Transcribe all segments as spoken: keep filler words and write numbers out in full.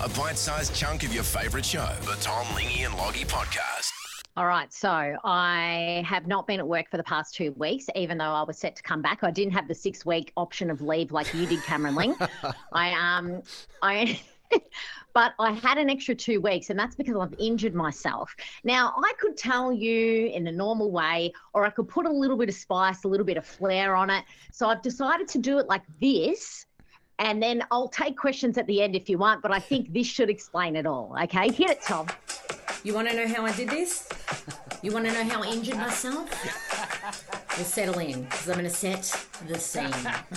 a bite-sized chunk of your favourite show, the Tom, Lingy and Loggy podcast. All right, so I have not been at work for the past two weeks, even though I was set to come back. I didn't have the six-week option of leave like you did, Cameron Ling. I um, I, but I had an extra two weeks, and that's because I've injured myself. Now, I could tell you in a normal way, or I could put a little bit of spice, a little bit of flair on it. So I've decided to do it like this, and then I'll take questions at the end if you want, but I think this should explain it all. Okay, hit it, Tom. You want to know how I did this? You want to know how I injured myself? We'll settle in, because I'm going to set the scene.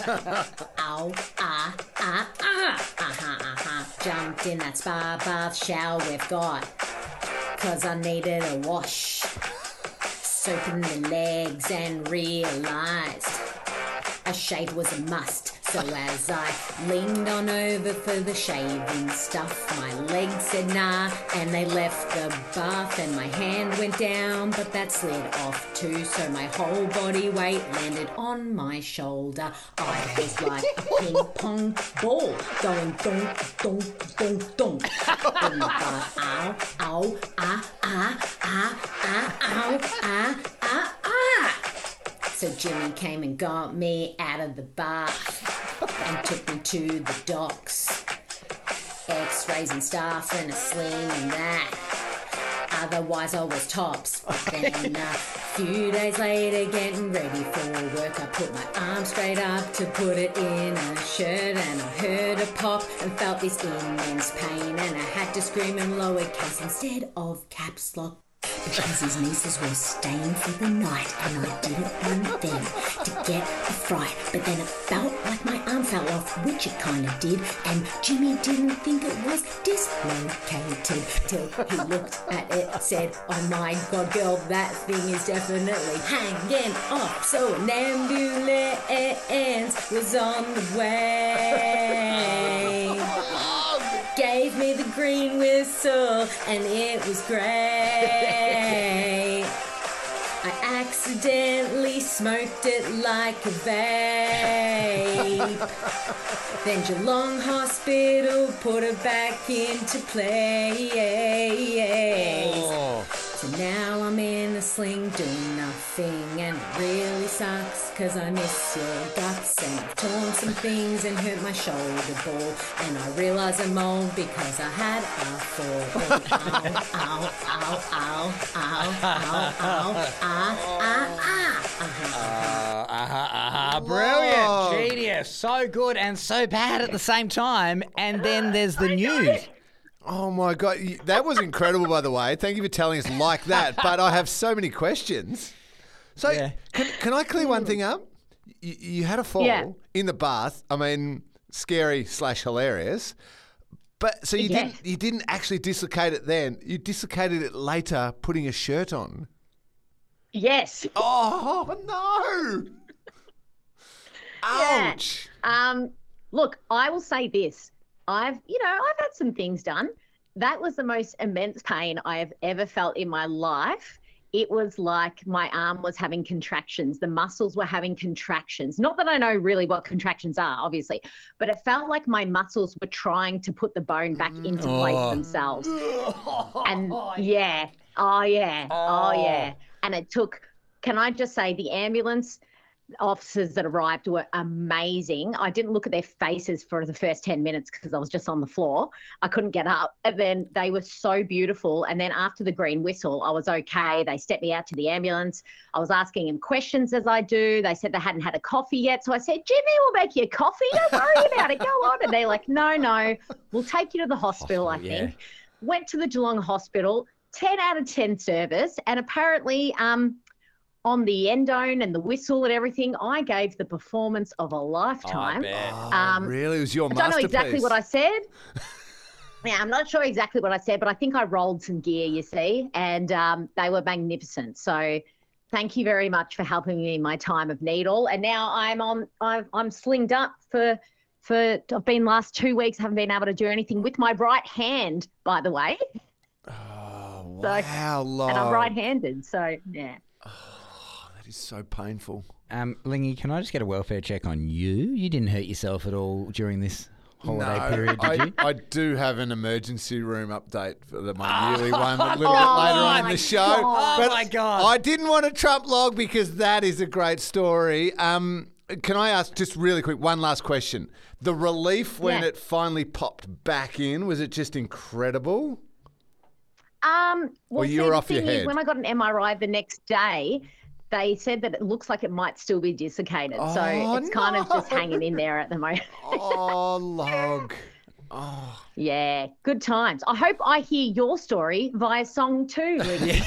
Ow, ah, ah, ah, uh-huh, uh-huh. Jumped in that spa bath shower we've got, because I needed a wash. Soaping the legs and realised a shave was a must. So as I leaned on over for the shaving stuff, my legs said nah, and they left the bath, and my hand went down, but that slid off too, so my whole body weight landed on my shoulder. I was like a ping pong ball, going donk, donk, donk, donk. In the bath, ow, ow, ah, ah, ah, ah, ow, ah, ah, ah. So Jimmy came and got me out of the bath and took me to the docks. X-rays and stuff and a sling and that. Otherwise I was tops. But then a few days later, getting ready for work, I put my arm straight up to put it in a shirt, and I heard a pop and felt this immense pain, and I had to scream in lowercase instead of caps lock. Because his nieces were staying for the night, and I didn't want them to get a fright. But then it felt like my arm fell off, which it kind of did, and Jimmy didn't think it was dislocated till he looked at it, said, oh my God, girl, that thing is definitely hanging off. So an ambulance was on the way. Gave me the green whistle, and it was great. I accidentally smoked it like a vape. Then Geelong Hospital put it back into place. Oh. So now I'm in a sling doing nothing, and it really sucks because I miss your guts, and I've torn some things and hurt my shoulder ball, and I realise I'm old because I had a fall. Ow, ow, ow, ow, ow, ow, ow, ah, ah, ah. Uh-huh. Uh, uh-huh, uh-huh. Brilliant. Whoa. Genius. So good and so bad at the same time. And then there's the news. Oh, my God. That was incredible, by the way. Thank you for telling us like that. But I have so many questions. So Yeah. can, can I clear one thing up? You, you had a fall Yeah. in the bath. I mean, scary slash hilarious. But so you Yes. didn't you didn't actually dislocate it then. You dislocated it later putting a shirt on. Yes. Oh, no. Yeah. Ouch. Um, look, I will say this. I've, you know, I've had some things done. That was the most immense pain I have ever felt in my life. It was like my arm was having contractions. The muscles were having contractions. Not that I know really what contractions are, obviously, but it felt like my muscles were trying to put the bone back into place Oh. themselves. And yeah, oh yeah, oh yeah. And it took, can I just say, the ambulance officers that arrived were amazing. I didn't look at their faces for the first ten minutes because I was just on the floor. I couldn't get up. And then they were so beautiful. And then after the green whistle, I was okay. They stepped me out to the ambulance. I was asking them questions as I do. They said they hadn't had a coffee yet. So I said, Jimmy, we'll make you a coffee. Don't worry about it. Go on. And they're like, no, no, we'll take you to the hospital, I Hospital, think. Went to the Geelong Hospital, ten out of ten service. And apparently, um, on the endone and the whistle and everything, I gave the performance of a lifetime. bet. Um, Really? It was your I don't know masterpiece. exactly what I said. Yeah, I'm not sure exactly what I said, but I think I rolled some gear, you see, and um, they were magnificent. So thank you very much for helping me in my time of need all. And now I'm on, I've, I'm slinged up for, for, I've been last two weeks, haven't been able to do anything with my right hand, by the way. Oh, So- wow, Log. And I'm right-handed, so yeah. That is so painful. Um, Lingy, can I just get a welfare check on you? You didn't hurt yourself at all during this holiday No, period, did I, you? I do have an emergency room update for the, my yearly one a little bit later on in my the show. God. Oh, my God. I didn't want a Trump log because that is a great story. Um, can I ask just really quick one last question? The relief when Yeah. it finally popped back in, was it just incredible? Um, well, Or you see, were the off your thing is, head? when I got an M R I the next day, they said that it looks like it might still be desiccated. so Oh, it's kind of just no. hanging in there at the moment. Oh, log. Yeah, good times. I hope I hear your story via song too, Lingy.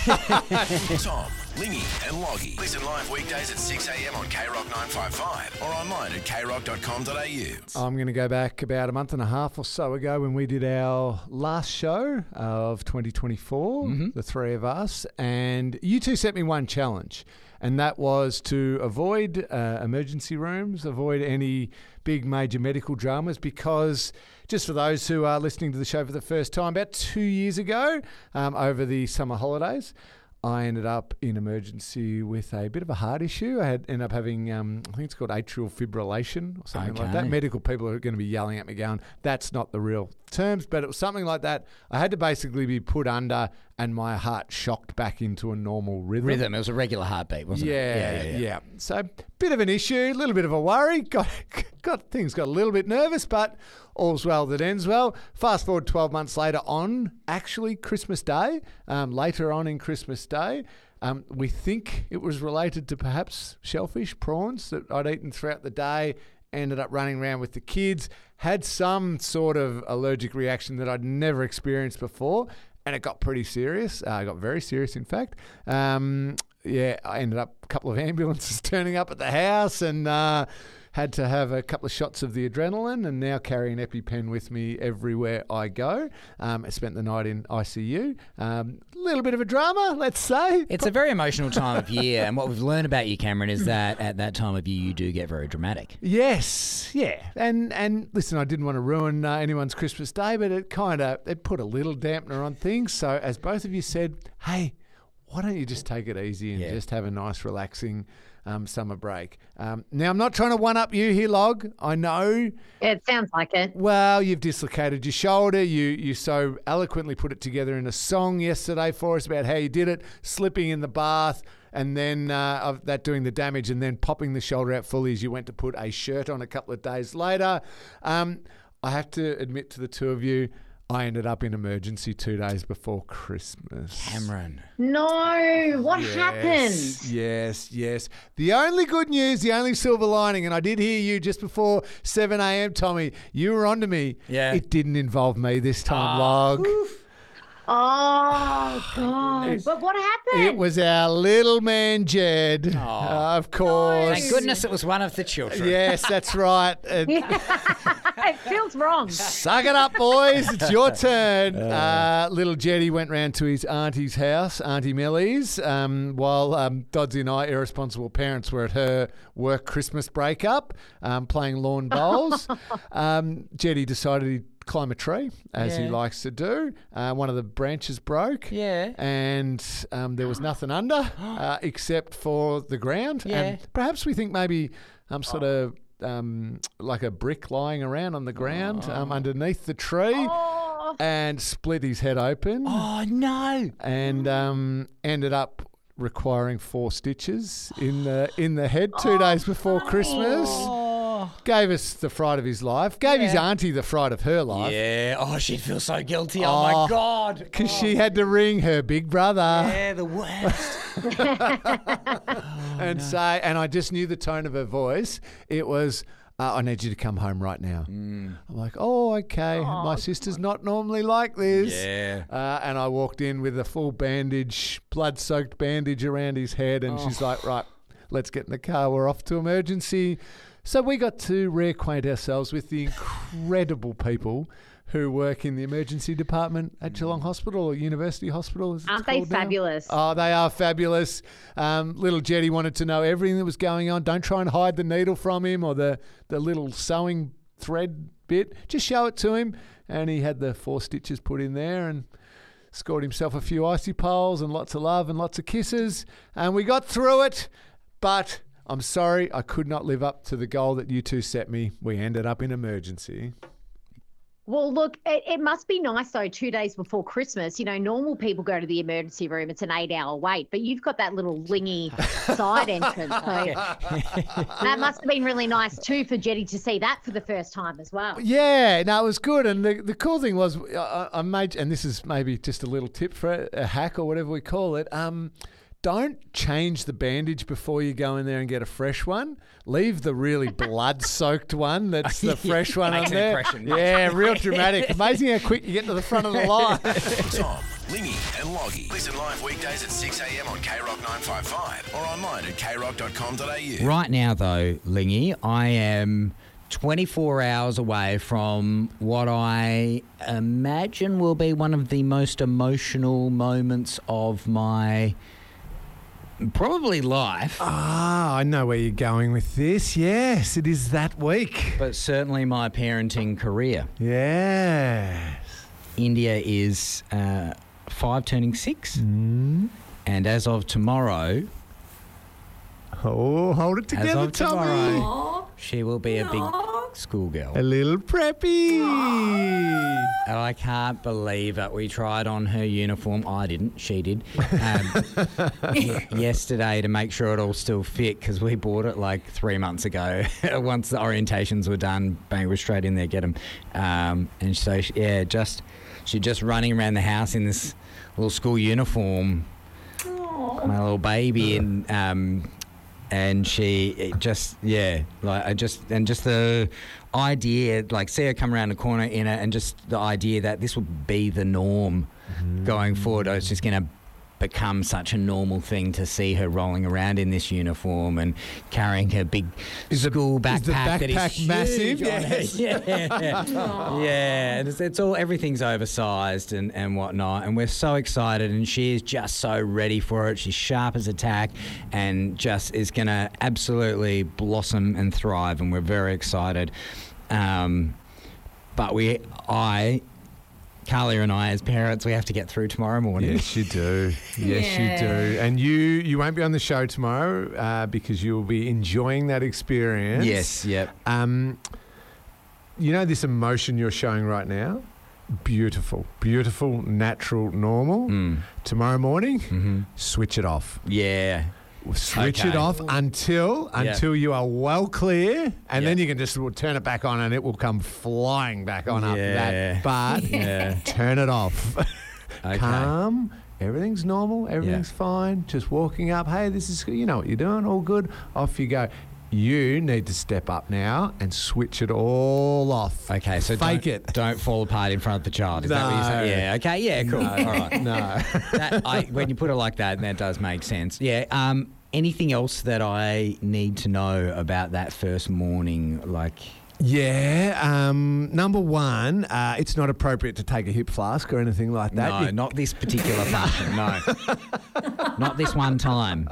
Tom, Lingy and Loggy. Listen live weekdays at six a.m. on K Rock nine fifty-five or online at k rock dot com dot a u. I'm going to go back about a month and a half or so ago when we did our last show of twenty twenty-four, Mm-hmm. the three of us, and you two set me one challenge, and that was to avoid uh, emergency rooms, avoid any big major medical dramas, because just for those who are listening to the show for the first time, about two years ago, um, over the summer holidays, I ended up in emergency with a bit of a heart issue. I had ended up having, um, I think it's called atrial fibrillation or something like that. Okay. Medical people are going to be yelling at me going, that's not the real terms, but it was something like that. I had to basically be put under and my heart shocked back into a normal rhythm. Rhythm. It was a regular heartbeat, wasn't Yeah, it? yeah, So bit of an issue, a little bit of a worry. Got, got things got a little bit nervous, but all's well that ends well. Fast forward twelve months later on actually Christmas Day, um, later on in Christmas Day, um, we think it was related to perhaps shellfish, prawns that I'd eaten throughout the day. Ended up running around with the kids, had some sort of allergic reaction that I'd never experienced before, and it got pretty serious. Uh, it got very serious, in fact. Um, yeah, I ended up a couple of ambulances turning up at the house and uh, had to have a couple of shots of the adrenaline, and now carry an EpiPen with me everywhere I go. Um, I spent the night in I C U. A um, little bit of a drama, let's say. It's a very emotional time of year, and what we've learned about you, Cameron, is that at that time of year you do get very dramatic. Yes, yeah, and and listen, I didn't want to ruin uh, anyone's Christmas Day, but it kind of it put a little dampener on things. So as both of you said, hey, why don't you just take it easy and Yeah. just have a nice, relaxing um, summer break? Um, now, I'm not trying to one up you here, Log. I know. It sounds like it. Well, you've dislocated your shoulder. You you so eloquently put it together in a song yesterday for us about how you did it, slipping in the bath, and then uh, of that doing the damage, and then popping the shoulder out fully as you went to put a shirt on a couple of days later. Um, I have to admit to the two of you, I ended up in emergency two days before Christmas. Cameron. No, what Yes, happened? Yes, yes. The only good news, the only silver lining, and I did hear you just before seven a.m., Tommy. You were onto me. Yeah. It didn't involve me this time, Log. Oh, God. But what happened? It was our little man, Jed. Uh, of course. Thank goodness it was one of the children. Yes, that's right. And It feels wrong. suck it up, boys. It's your turn. Uh, little Jeddy went round to his auntie's house, Auntie Millie's, um, while um, Doddsy and I, irresponsible parents, were at her work Christmas breakup, um, playing lawn bowls. um, Jeddy decided he'd climb a tree, as he Yeah. likes to do. Uh, one of the branches broke. Yeah. And um, there was nothing under uh, except for the ground. Yeah. And perhaps we think maybe um, sort of um, like a brick lying around on the ground um, underneath the tree, Oh, and split his head open, Oh, no. and um, ended up requiring four stitches in the in the head two days before Christmas. Oh. Gave us the fright of his life. Gave his Yeah. auntie the fright of her life. Yeah. Oh, she'd feel so guilty. Oh, Oh. my God. Because she had to ring her big brother. Yeah, the worst. and say, and I just knew the tone of her voice. It was, uh, I need you to come home right now. I'm like, oh, okay. My sister's not normally like this. Yeah. Uh, and I walked in with a full bandage, blood-soaked bandage around his head, and she's like, right, let's get in the car. We're off to emergency. So we got to reacquaint ourselves with the incredible people who work in the emergency department at Geelong Hospital or University Hospital. As it's aren't they called now. fabulous? Oh, they are fabulous. Um, little Jetty wanted to know everything that was going on. Don't try and hide the needle from him or the, the little sewing thread bit. Just show it to him. And he had the four stitches put in there and scored himself a few icy poles and lots of love and lots of kisses. And we got through it. But I'm sorry, I could not live up to the goal that you two set me. We ended up in emergency. Well, look, it, it must be nice, though, two days before Christmas. You know, normal people go to the emergency room. It's an eight-hour wait, but you've got that little lingy side entrance. So that must have been really nice, too, for Jetty to see that for the first time as well. Yeah, no, it was good. And the, the cool thing was, I, I made, and this is maybe just a little tip for a, a hack or whatever we call it, um, don't change the bandage before you go in there and get a fresh one. Leave the really blood-soaked one that's the fresh one Makes on an there. impression. Yeah, real dramatic. Amazing how quick you get to the front of the line. Tom, Lingy and Loggy. Listen live weekdays at six a.m. on K Rock nine five five or online at k rock dot com dot a u. Right now, though, Lingy, I am twenty-four hours away from what I imagine will be one of the most emotional moments of my probably life, Ah, I know where you're going with this. Yes, it is that week. but certainly my parenting career. Yes. India is uh, five turning six, Mm. and as of tomorrow, Oh, hold it as together, of Tommy. tomorrow, she will be a big schoolgirl. A little preppy. And I can't believe it. We tried on her uniform. I didn't. She did. Um, y- yesterday to make sure it all still fit because we bought it like three months ago. Once the orientations were done, bang, we're straight in there, get them. Um, and so, she, yeah, just she's just running around the house in this little school uniform. My little baby, and um, and she it just yeah, like I just and just the idea, like see her come around the corner in it, and just the idea that this will be the norm going forward. It's just going to become such a normal thing to see her rolling around in this uniform and carrying her big Is the- school is backpack the that is backpack massive? huge on her. Yes. Yeah, yeah. And it's, it's all everything's oversized and and whatnot, and we're so excited, and she is just so ready for it. She's sharp as a tack, and just is going to absolutely blossom and thrive, and we're very excited. Um, but we, I. Carlia and I, as parents, we have to get through tomorrow morning. Yes, you do. Yes, Yeah. you do. And you you won't be on the show tomorrow uh, because you'll be enjoying that experience. Yes, yep. Um, you know this emotion you're showing right now? Beautiful, beautiful, natural, normal. Mm. Tomorrow morning, Mm-hmm. switch it off. Yeah. Switch Okay. it off until Yeah. until you are well clear, and Yeah. then you can just turn it back on, and it will come flying back on after Yeah. that. But Yeah. turn it off. Okay. Calm. Everything's normal. Everything's fine. Just walking up. Hey, this is you know what you're doing. All good. Off you go. You need to step up now and switch it all off. Okay, so fake don't, it. don't fall apart in front of the child. Is that what you're No. saying? Yeah, okay, yeah, cool. No. All right. No. That, I, when you put it like that, that does make sense. Yeah. Um, anything else that I need to know about that first morning? Like, Yeah. Um, number one, uh, it's not appropriate to take a hip flask or anything like that. no, You- not this particular function. No, not this one time.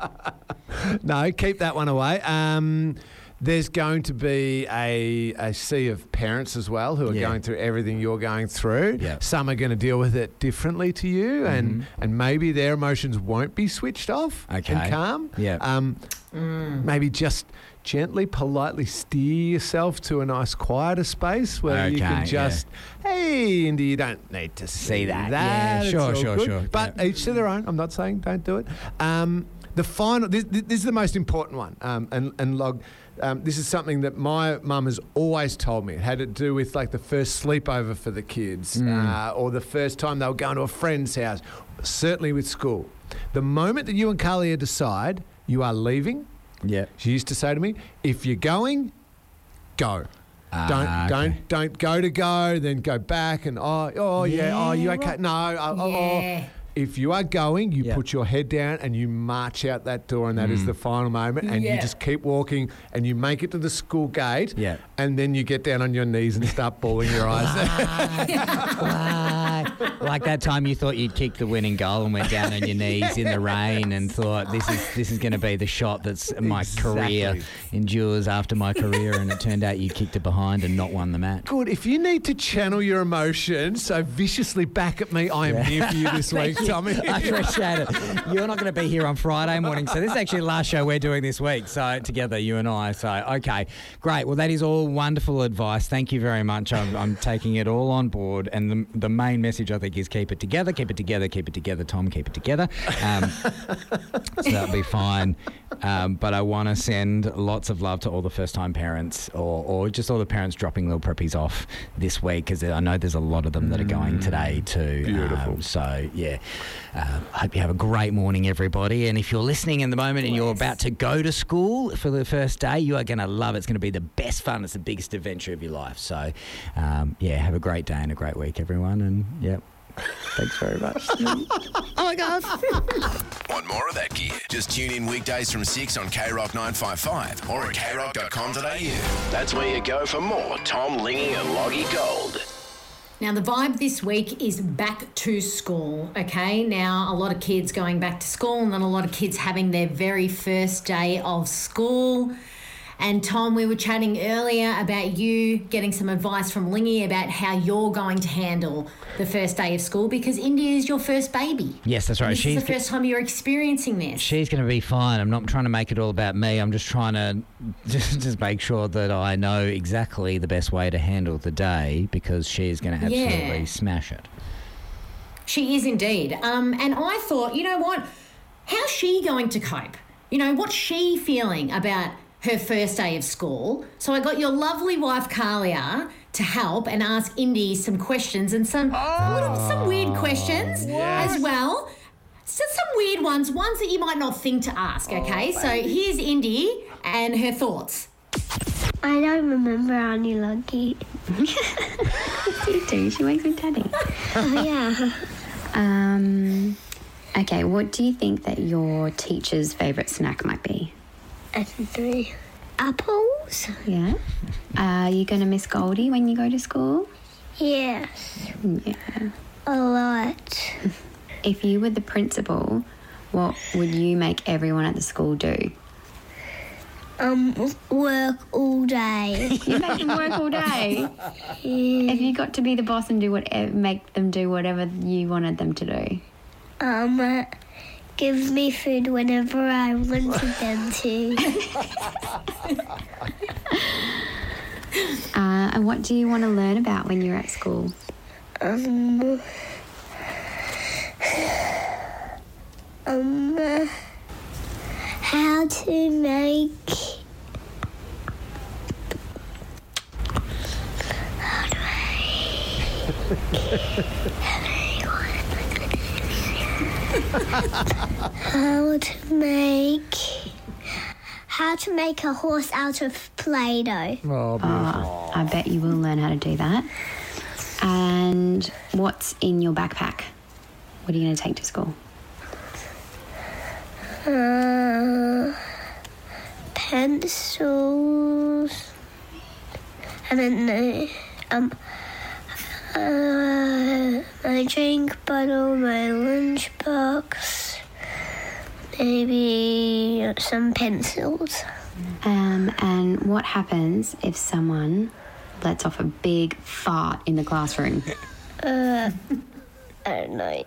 No, keep that one away. Um, there's going to be a, a sea of parents as well who are Yeah. going through everything you're going through. Yeah. Some are going to deal with it differently to you, and, and maybe their emotions won't be switched off Okay. and calm. Yeah. Um, Maybe just gently, politely steer yourself to a nice, quieter space where you Okay, can yeah. just, hey, Indy, you don't need to see, that. that. Yeah, It's sure, all sure, good. sure. But Yeah. each to their own. I'm not saying don't do it. Um, the final, this, this is the most important one. Um, and, and log, um, this is something that my mum has always told me. It had to do with like the first sleepover for the kids, uh, or the first time they were going to a friend's house. Certainly with school. The moment that you and Carlia decide you are leaving, Yeah. she used to say to me, "If you're going, go. Ah, don't okay. don't don't go to go, then go back and oh oh yeah, oh you okay? No, oh, oh, oh." Yeah. If you are going, you Yeah. put your head down and you march out that door, and that is the final moment. And you Yeah. just keep walking, and you make it to the school gate. Yeah. And then you get down on your knees and start bawling your eyes. Why? Like that time you thought you'd kick the winning goal and went down on your knees in the rain and thought this is this is going to be the shot that's my Exactly. career endures after my career, and it turned out you kicked it behind and not won the match. Good. If you need to channel your emotions so viciously back at me, I am here for you this week, Tommy. I appreciate it. You're not going to be here on Friday morning, so this is actually the last show we're doing this week. So together, you and I. So okay, great. Well, that is all wonderful advice. Thank you very much. I'm, I'm taking it all on board, and the the main message I think is keep it together, keep it together, keep it together. Tom, keep it together. Um, so that'll be fine. Um, but I want to send lots of love to all the first-time parents, or, or just all the parents dropping little preppies off this week, because I know there's a lot of them that are going today too. Beautiful. Um, so yeah, uh, I hope you have a great morning, everybody. And if you're listening in the moment and you're about to go to school for the first day, you are going to love it. It's going to be the best fun. It's the biggest adventure of your life. So um, yeah, have a great day and a great week, everyone. And yeah. Thanks very much. Oh my God. Want more of that gear? Just tune in weekdays from six on K Rock nine five five or at k rock dot com dot a u. That's where you go for more Tom, Lingy and Loggy Gold. Now, the vibe this week is back to school, okay? Now, a lot of kids going back to school, and then a lot of kids having their very first day of school. And Tom, we were chatting earlier about you getting some advice from Lingy about how you're going to handle the first day of school, because India is your first baby. Yes, that's right. This She's is the first time you're experiencing this. She's going to be fine. I'm not trying to make it all about me. I'm just trying to just, just make sure that I know exactly the best way to handle the day, because she's going to absolutely Yeah. smash it. She is indeed. Um, and I thought, you know what? How's she going to cope? You know, what's she feeling about her first day of school? So I got your lovely wife, Kalia, to help and ask Indy some questions, and some Oh. little, some weird questions as well. So some weird ones, ones that you might not think to ask, okay? Oh, so here's Indy and her thoughts. I don't remember Auntie Lucky. You do. She wakes with Daddy. Oh, yeah. Um, okay, what do you think that your teacher's favourite snack might be? And three apples? Yeah. Are you going to miss Goldie when you go to school? Yes, Yeah. a lot. If you were the principal, what would you make everyone at the school do? Um, work all day. You make them work all day. Yeah. If you got to be the boss and do whatever, make them do whatever you wanted them to do. Um, uh, give me food whenever I wanted them to. Uh, and what do you want to learn about when you're at school? Um, um, uh, how to make. How do I. How to make. How to make a horse out of Play-Doh. Oh, beautiful. Oh, I bet you will learn how to do that. And what's in your backpack? What are you going to take to school? Uh, pencils. I don't know. Um, uh, my drink bottle, my lunchbox, maybe some pencils. Um, and what happens if someone lets off a big fart in the classroom? Uh, I don't know.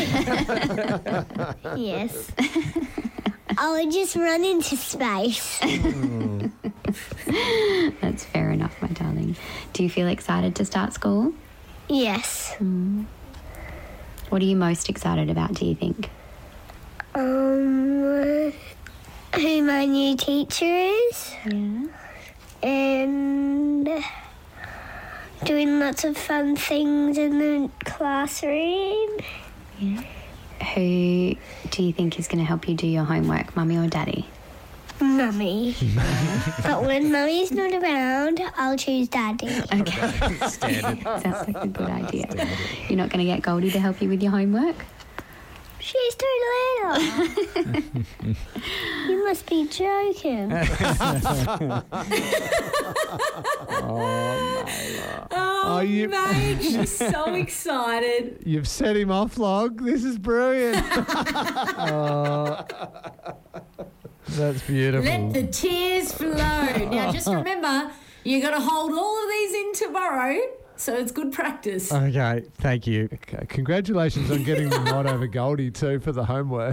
Yes. I would just run into space. That's fair enough, my darling. Do you feel excited to start school? Yes. What are you most excited about, do you think? Um, who my new teacher is. Yeah. And doing lots of fun things in the classroom. Who do you think is going to help you do your homework, Mummy or Daddy? Mummy. But when Mummy's not around, I'll choose Daddy. Okay. Standard. Sounds like a good idea. You're not going to get Goldie to help you with your homework? She's too little. You must be joking. Oh, Oh, you- mate, she's so excited. You've set him off, Log. This is brilliant. Oh, that's beautiful. Let the tears flow. Now, just remember, you got to hold all of these in tomorrow, so it's good practice. Okay, thank you. Okay, congratulations on getting the nod over Goldie too for the homework.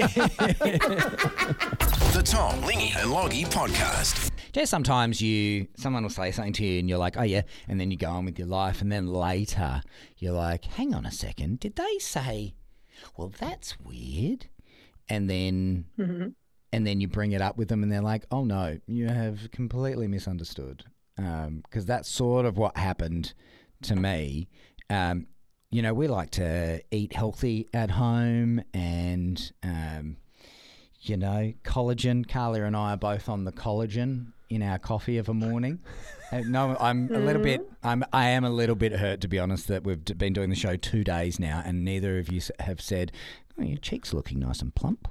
The Tom, Lingy and Loggy Podcast. Just sometimes you, someone will say something to you and you're like, oh yeah, and then you go on with your life, and then later you're like, hang on a second, did they say, well, that's weird? And then, Mm-hmm. and then you bring it up with them and they're like, oh no, you have completely misunderstood. Because that's sort of what happened to me. Um, you know, we like to eat healthy at home and, um, you know, collagen. Carly and I are both on the collagen in our coffee of a morning. Uh, no, I'm a little bit. I'm. I am a little bit hurt, to be honest, that we've d- been doing the show two days now, and neither of you s- have said, "Oh, your cheeks looking nice and plump."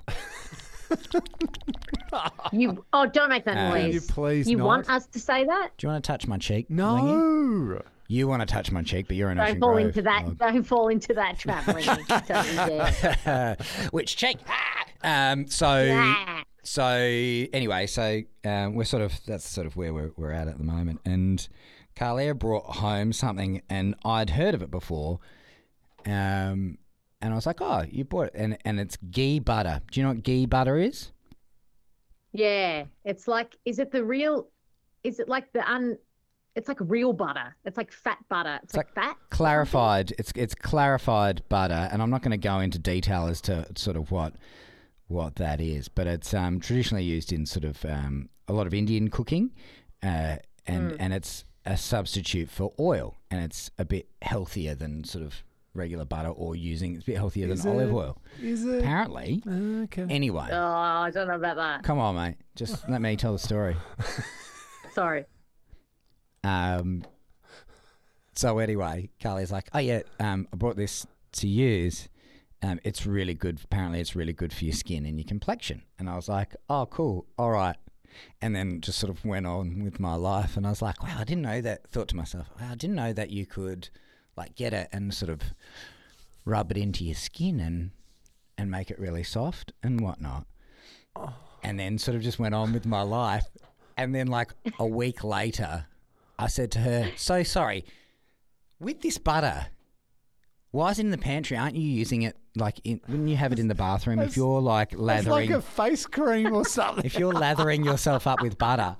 You oh, don't make that Uh, noise. Can you please You not? want us to say that? Do you want to touch my cheek? Lingy? No. You want to touch my cheek, but you're in Don't Ocean fall Grove. into that. Log. Don't fall into that trap, Lingy. Don't you dare. Which cheek? Ah! Um. So. Yeah. So anyway, so um, we're sort of that's sort of where we're we're at at the moment. And Carlia brought home something, and I'd heard of it before. Um, and I was like, oh, you bought it, and and it's ghee butter. Do you know what ghee butter is? Yeah, it's like, is it the real? Is it like the un? It's like real butter. It's like fat butter. It's, like, fat. Clarified. It's it's clarified butter, and I'm not going to go into detail as to sort of what what that is, but it's um, traditionally used in sort of um, a lot of Indian cooking, uh, and Mm. and it's a substitute for oil, and it's a bit healthier than sort of regular butter or using. It's a bit healthier Is than olive it? oil, Is it? apparently. Okay. Anyway, Oh, I don't know about that. come on, mate. Just let me tell the story. Sorry. Um, so anyway, Carly's like, oh yeah, um, I brought this to use. Um, it's really good. Apparently, it's really good for your skin and your complexion. And I was like, oh, cool. All right. And then just sort of went on with my life. And I was like, wow, I didn't know that. Thought to myself, wow, I didn't know that you could like get it and sort of rub it into your skin and and make it really soft and whatnot. And then sort of just went on with my life. And then like a week later, I said to her, so sorry, with this butter, why is it in the pantry? Aren't you using it like in, when you have it in the bathroom? If you're like It's lathering, like a face cream or something. if you're lathering yourself up with butter,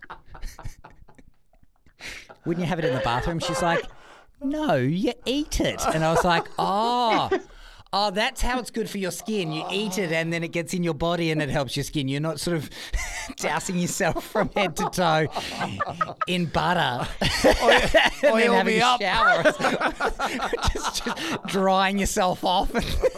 wouldn't you have it in the bathroom? She's like, no, you eat it. And I was like, oh, oh, that's how it's good for your skin. You eat it and then it gets in your body and it helps your skin. You're not sort of dousing yourself from head to toe in butter and then oil having me a up. shower. just, just drying yourself off.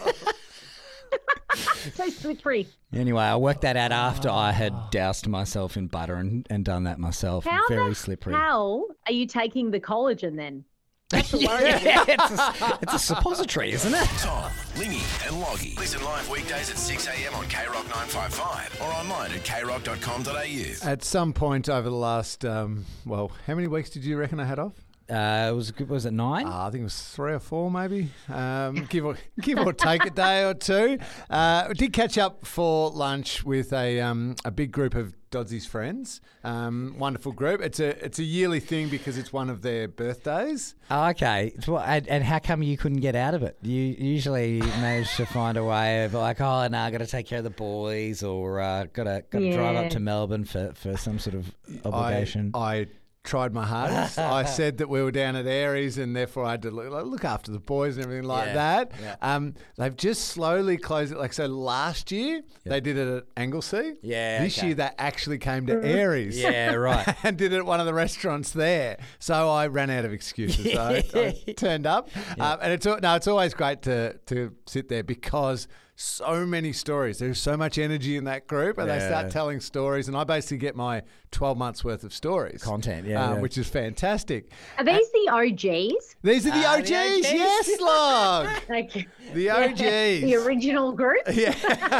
So slippery. Anyway, I worked that out after I had doused myself in butter and, and done that myself. How Very the slippery. hell are you taking the collagen then? That's the worry. Yeah, it's, a, it's a suppository, isn't it? Tom, Lingy and Loggy. Listen live weekdays at six a.m. on K Rock nine five five or online at k rock dot com dot a u. At some point over the last, um, well, how many weeks did you reckon I had off? Uh, it was was it nine? Uh, I think it was three or four, maybe. Um, give or give or take a day or two. Uh, we did catch up for lunch with a um, a big group of Dodsy's friends. Um, wonderful group. It's a it's a yearly thing because it's one of their birthdays. Oh, okay. So, and, and how come you couldn't get out of it? You usually manage to find a way of like, oh no, I got to take care of the boys, or uh, got to got to drive up Yeah. to Melbourne for, for some sort of obligation. I, I tried my hardest. I said that we were down at Aries and therefore I had to look, look after the boys and everything like Yeah, that. yeah. Um, they've just slowly closed it. Like, so last year they did it at Anglesea. Yeah, This okay. year they actually came to Aries. Yeah, right. and did it at one of the restaurants there. So I ran out of excuses. So I, I turned up. Um, and it's al- no, it's always great to, to sit there because so many stories. There's so much energy in that group, and they Yeah. start telling stories. And I basically get my twelve months worth of stories. Content, yeah, uh, yeah. Which is fantastic. Are these the O Gs? These are the Ah, O Gs, the O Gs. yes, log. Like, The O Gs. the original group, Yeah,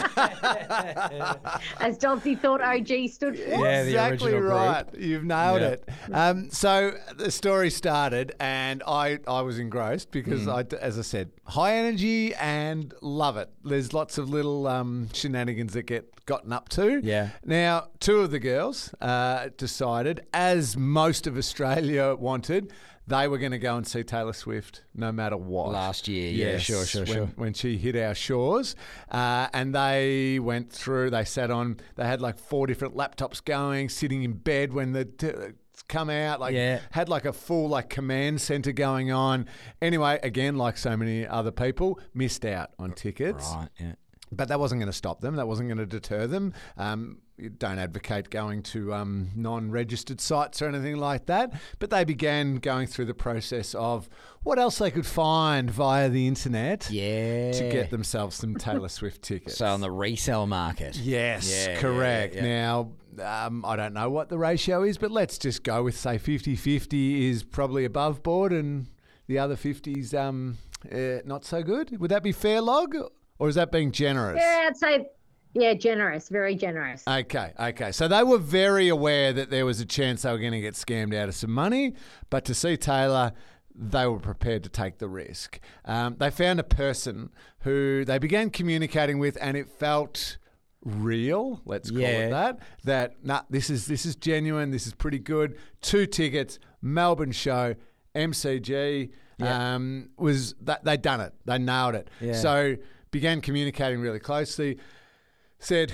as Dulcie thought O G stood for. Yeah, the exactly original group. right. You've nailed Yeah. it. Um, so the story started, and I, I was engrossed because, Mm. I, as I said, high energy and love it. There's lots of little um, shenanigans that get gotten up to. Yeah. Now, two of the girls uh, decided, as most of Australia wanted, they were going to go and see Taylor Swift no matter what. Last year, yeah, Yes, sure, sure, when, sure. When she hit our shores. Uh, and they went through, they sat on, they had like four different laptops going, sitting in bed when the t- come out, like Yeah. had like a full like command center going on. Anyway, again, like so many other people, missed out on tickets. Right, yeah. But that wasn't going to stop them. That wasn't going to deter them. Um, you don't advocate going to um, non-registered sites or anything like that. But they began going through the process of what else they could find via the internet Yeah. to get themselves some Taylor Swift tickets. So on the resale market. Yes, Yeah, yeah, correct. yeah, yeah. Now, um, I don't know what the ratio is, but let's just go with, say, fifty-fifty is probably above board and the other fifty is um, uh, not so good. Would that be fair, Log? Or is that being generous? Yeah, I'd say, yeah, generous, very generous. Okay, okay. So they were very aware that there was a chance they were going to get scammed out of some money, but to see Taylor, they were prepared to take the risk. Um, they found a person who they began communicating with, and it felt real. Let's call Yeah. it that. That nah, this is this is genuine. This is pretty good. Two tickets, Melbourne show, M C G. Yeah. Um, was that they'd done it? They nailed it. Yeah. So began communicating really closely. Said,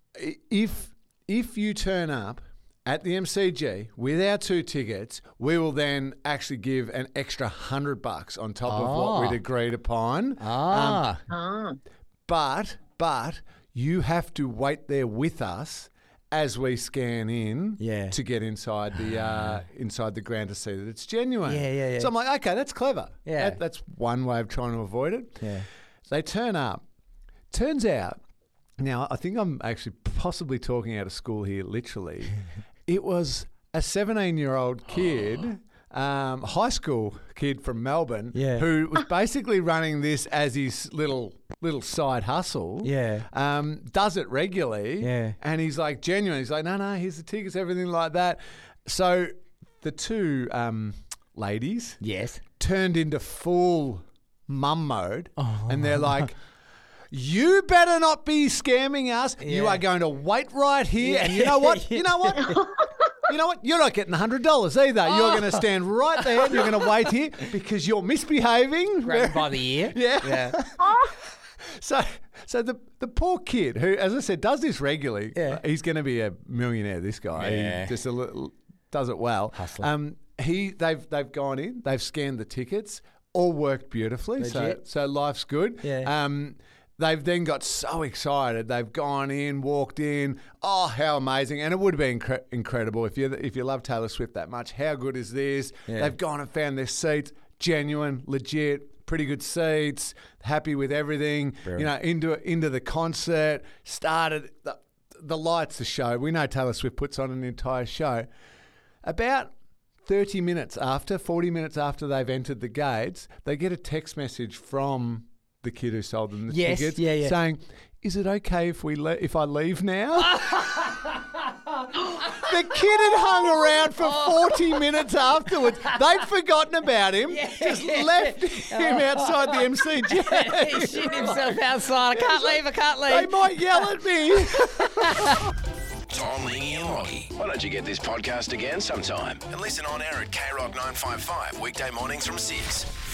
if if you turn up at the M C G with our two tickets, we will then actually give an extra hundred bucks on top of what Ah. we'd agreed upon. Ah. Ah. But but you have to wait there with us as we scan in Yeah. to get inside the uh, inside the ground to see that it's genuine. Yeah, yeah, yeah. So I'm like, okay, that's clever. Yeah. That, that's one way of trying to avoid it. Yeah. They turn up. Turns out, now I think I'm actually possibly talking out of school here, literally. It was a seventeen-year-old kid, um, high school kid from Melbourne, Yeah. who was basically running this as his little little side hustle. Yeah. Um, does it regularly. Yeah. And he's like genuine. He's like, no, no, here's the tickets, everything like that. So the two um, ladies Yes. turned into full mum mode, Oh. and they're like, you better not be scamming us. You Yeah. are going to wait right here. And you know what? You know what? You know what? You're not getting one hundred dollars either. You're going to stand right there and you're going to wait here because you're misbehaving. Grab him by the ear. Yeah. Yeah. So, so the the poor kid who, as I said, does this regularly. Yeah. He's going to be a millionaire. This guy, Yeah. he just a little, does it well. Hustler. Um, he they've they've gone in. They've scanned the tickets. All worked beautifully. So Legit. so life's good. Yeah. Um, they've then got so excited. They've gone in, walked in. Oh, how amazing! And it would have been incre- incredible if you if you love Taylor Swift that much. How good is this? Yeah. They've gone and found their seats. Genuine, legit, pretty good seats. Happy with everything. Brilliant. You know, into into the concert. Started the, the lights. The show. We know Taylor Swift puts on an entire show. About thirty minutes after, forty minutes after they've entered the gates, they get a text message from the kid who sold them the Yes, tickets, yeah, yeah. saying, "Is it okay if we le- if I leave now?" The kid had hung around for forty minutes afterwards. They'd forgotten about him, just left him outside the M C G. He shit himself outside. I can't leave. I can't They leave. might yell at me. Tom, Lingy and Loggy. Why don't you get this podcast again sometime and listen on air at K Rock nine five five weekday mornings from six.